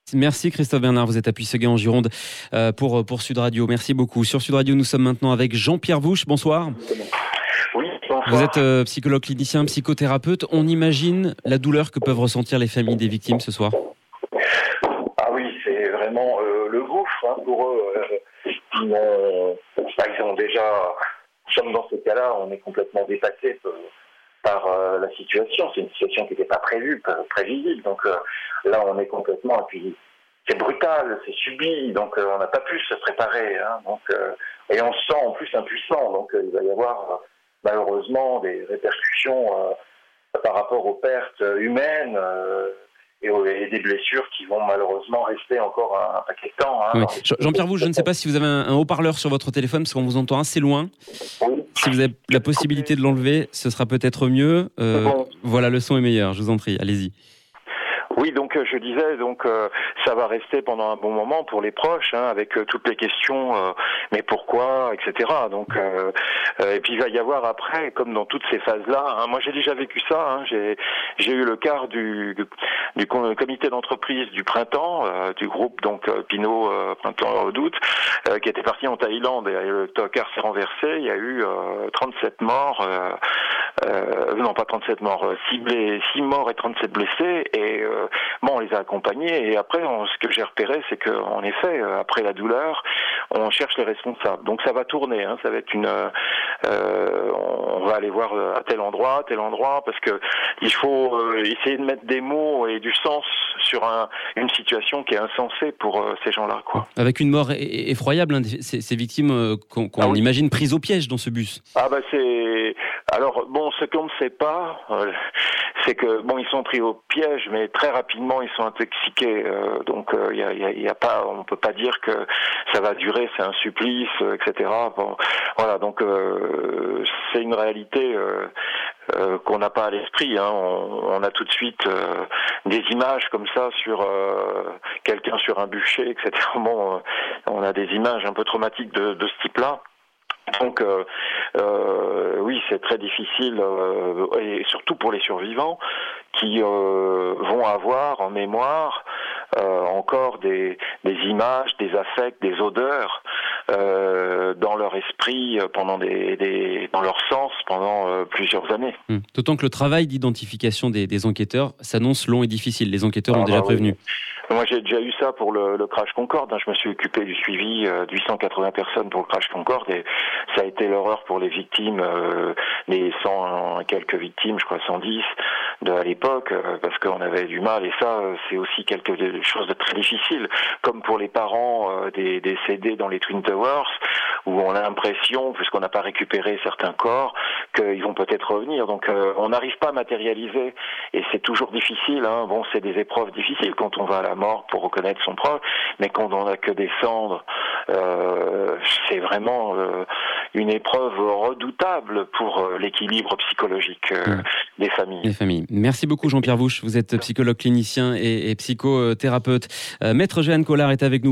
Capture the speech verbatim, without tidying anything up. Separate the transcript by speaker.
Speaker 1: Merci Christophe Bernard, vous êtes à Puisseguet en Gironde euh, pour, pour Sud Radio. Merci beaucoup. Sur Sud Radio, nous sommes maintenant avec Jean-Pierre Vouche. Bonsoir.
Speaker 2: Oui, bonsoir.
Speaker 1: Vous êtes euh, psychologue clinicien, psychothérapeute. On imagine la douleur que peuvent ressentir les familles des victimes ce soir.
Speaker 2: Ah oui, c'est vraiment euh, le gouffre hein, pour eux. Euh, ils, ont, bah, ils ont déjà, comme dans ce cas-là, on est complètement dépassé euh, par euh, la situation. C'est une situation qui n'était pas prévue, pas prévisible. Donc euh, là, on est complètement... Et puis, c'est brutal, c'est subi, donc euh, on n'a pas pu se préparer. Hein, donc, euh, et on se sent en plus impuissant. Donc euh, il va y avoir euh, malheureusement des répercussions euh, par rapport aux pertes humaines euh, et, aux, et des blessures qui vont malheureusement rester encore un, un paquet de temps. Hein,
Speaker 1: oui.
Speaker 2: dans...
Speaker 1: Jean-Pierre Vouche, je ne sais pas si vous avez un, un haut-parleur sur votre téléphone parce qu'on vous entend assez loin.
Speaker 2: Oui.
Speaker 1: Si vous avez la possibilité de l'enlever, ce sera peut-être mieux. Euh, bon. Voilà, le son est meilleur, je vous en prie, allez-y.
Speaker 2: Oui, donc euh, je disais, donc euh, ça va rester pendant un bon moment pour les proches, hein, avec euh, toutes les questions, euh, mais pourquoi, et cetera. Donc, euh, euh, et puis il va y avoir après, comme dans toutes ces phases-là, hein, moi j'ai déjà vécu ça. Hein, j'ai j'ai eu le quart du, du, du comité d'entreprise du printemps, euh, du groupe donc euh, Pinot euh, Printemps Redoute, euh, qui était parti en Thaïlande et le car s'est renversé. Il y a eu euh, trente-sept morts. Euh, Euh, non, pas trente-sept morts, six, blés, six morts et trente-sept blessés. Et euh, bon, on les a accompagnés. Et après, on, ce que j'ai repéré, c'est qu'en effet, après la douleur, on cherche les responsables. Donc ça va tourner. Hein, ça va être une. Euh, on va aller voir à tel endroit, tel endroit, parce que il faut euh, essayer de mettre des mots et du sens sur un, une situation qui est insensée pour euh, ces gens-là, quoi.
Speaker 1: Avec une mort effroyable, hein, ces, ces victimes euh, qu'on, qu'on ah oui. imagine prises au piège dans ce bus.
Speaker 2: Ah bah c'est. Alors bon, ce qu'on ne sait pas, euh, c'est que bon, ils sont pris au piège, mais très rapidement ils sont intoxiqués. Euh, donc il euh, y, a, y, a, y a pas, on peut pas dire que ça va durer, c'est un supplice, euh, et cetera. Bon, voilà, donc euh, c'est une réalité euh, euh, qu'on n'a pas à l'esprit. Hein. On, on a tout de suite euh, des images comme ça sur euh, quelqu'un sur un bûcher, et cetera. Bon, euh, on a des images un peu traumatiques de, de ce type-là. Donc euh, euh, oui, c'est très difficile euh, et surtout pour les survivants qui euh, vont avoir en mémoire euh, encore des, des images, des affects, des odeurs euh, dans leur esprit pendant des, des dans leur sens pendant euh, plusieurs années.
Speaker 1: Hum. D'autant que le travail d'identification des, des enquêteurs s'annonce long et difficile. Les enquêteurs ah, ont bah, déjà prévenu.
Speaker 2: Oui. Moi, j'ai déjà eu ça pour le, le crash Concorde. Hein. Je me suis occupé du suivi euh, de huit cent quatre-vingts personnes pour le crash Concorde et ça a été l'horreur pour les victimes, euh, les cent quelques victimes, je crois cent dix de à l'époque, euh, parce qu'on avait du mal. Et ça, euh, c'est aussi quelque chose de très difficile, comme pour les parents euh, des décédés dans les Twin Towers, où on a l'impression, puisqu'on n'a pas récupéré certains corps, qu'ils vont peut-être revenir. Donc, euh, on n'arrive pas à matérialiser, et c'est toujours difficile. Hein. Bon, c'est des épreuves difficiles quand on va à la mort pour reconnaître son proche, mais quand on n'a que des cendres, euh, c'est vraiment euh, une épreuve redoutable pour euh, l'équilibre psychologique euh, mmh. des familles.
Speaker 1: Des familles. Merci beaucoup Jean-Pierre Vouche, vous êtes psychologue clinicien et, et psychothérapeute. Euh, Maître Jeanne Collard est avec nous.